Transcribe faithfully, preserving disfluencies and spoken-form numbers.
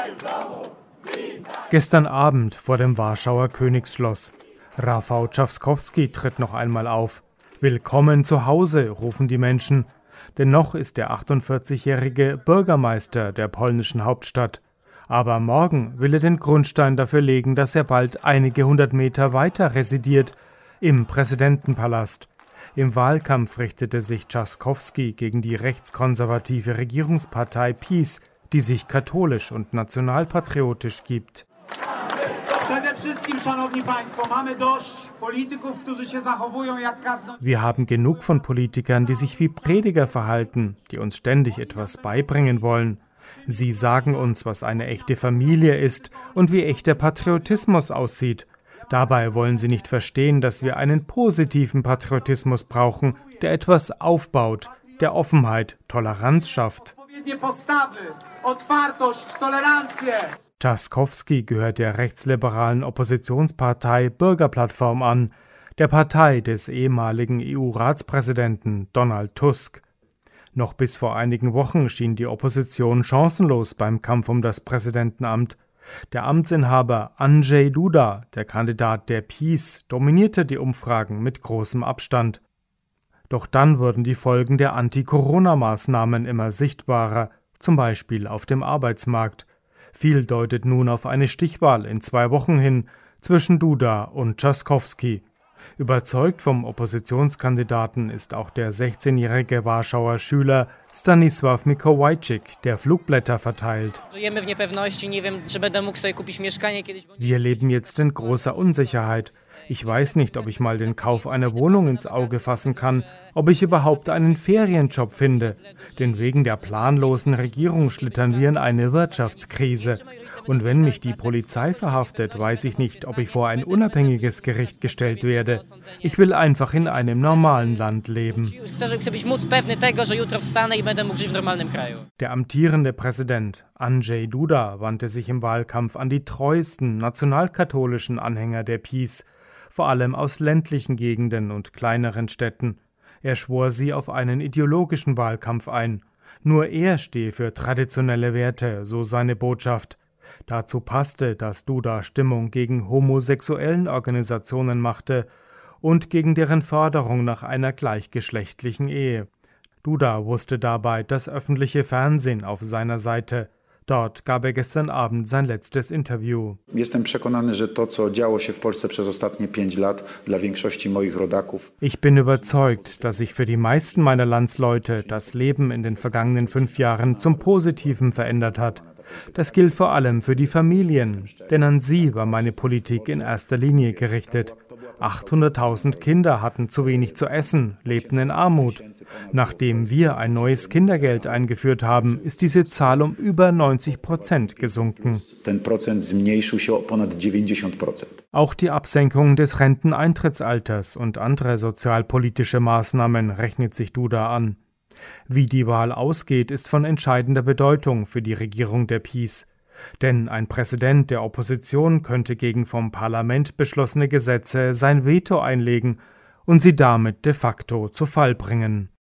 Gestern Abend vor dem Warschauer Königsschloss. Rafał Trzaskowski tritt noch einmal auf. Willkommen zu Hause, rufen die Menschen. Denn noch ist der achtundvierzigjährige Bürgermeister der polnischen Hauptstadt. Aber morgen will er den Grundstein dafür legen, dass er bald einige hundert Meter weiter residiert, im Präsidentenpalast. Im Wahlkampf richtete sich Trzaskowski gegen die rechtskonservative Regierungspartei PiS, die sich katholisch und nationalpatriotisch gibt. Wir haben genug von Politikern, die sich wie Prediger verhalten, die uns ständig etwas beibringen wollen. Sie sagen uns, was eine echte Familie ist und wie echter Patriotismus aussieht. Dabei wollen sie nicht verstehen, dass wir einen positiven Patriotismus brauchen, der etwas aufbaut, der Offenheit, Toleranz schafft. Trzaskowski gehört der rechtsliberalen Oppositionspartei Bürgerplattform an, der Partei des ehemaligen E U-Ratspräsidenten Donald Tusk. Noch bis vor einigen Wochen schien die Opposition chancenlos beim Kampf um das Präsidentenamt. Der Amtsinhaber Andrzej Duda, der Kandidat der PiS, dominierte die Umfragen mit großem Abstand. Doch dann wurden die Folgen der Anti-Corona-Maßnahmen immer sichtbarer, zum Beispiel auf dem Arbeitsmarkt. Viel deutet nun auf eine Stichwahl in zwei Wochen hin zwischen Duda und Trzaskowski. Überzeugt vom Oppositionskandidaten ist auch der sechzehnjährige Warschauer Schüler Stanisław Mikołajczyk, der Flugblätter verteilt. Wir leben jetzt in großer Unsicherheit. Ich weiß nicht, ob ich mal den Kauf einer Wohnung ins Auge fassen kann, ob ich überhaupt einen Ferienjob finde. Denn wegen der planlosen Regierung schlittern wir in eine Wirtschaftskrise. Und wenn mich die Polizei verhaftet, weiß ich nicht, ob ich vor ein unabhängiges Gericht gestellt werde. Ich will einfach in einem normalen Land leben. Der amtierende Präsident Andrzej Duda wandte sich im Wahlkampf an die treuesten nationalkatholischen Anhänger der PiS, vor allem aus ländlichen Gegenden und kleineren Städten. Er schwor sie auf einen ideologischen Wahlkampf ein. Nur er stehe für traditionelle Werte, so seine Botschaft. Dazu passte, dass Duda Stimmung gegen homosexuellen Organisationen machte und gegen deren Forderung nach einer gleichgeschlechtlichen Ehe. Duda wusste dabei das öffentliche Fernsehen auf seiner Seite. Dort gab er gestern Abend sein letztes Interview. Ich bin überzeugt, dass sich für die meisten meiner Landsleute das Leben in den vergangenen fünf Jahren zum Positiven verändert hat. Das gilt vor allem für die Familien, denn an sie war meine Politik in erster Linie gerichtet. achthunderttausend Kinder hatten zu wenig zu essen, lebten in Armut. Nachdem wir ein neues Kindergeld eingeführt haben, ist diese Zahl um über neunzig Prozent gesunken. Auch die Absenkung des Renteneintrittsalters und andere sozialpolitische Maßnahmen rechnet sich Duda an. Wie die Wahl ausgeht, ist von entscheidender Bedeutung für die Regierung der PiS. Denn ein Präsident der Opposition könnte gegen vom Parlament beschlossene Gesetze sein Veto einlegen und sie damit de facto zu Fall bringen.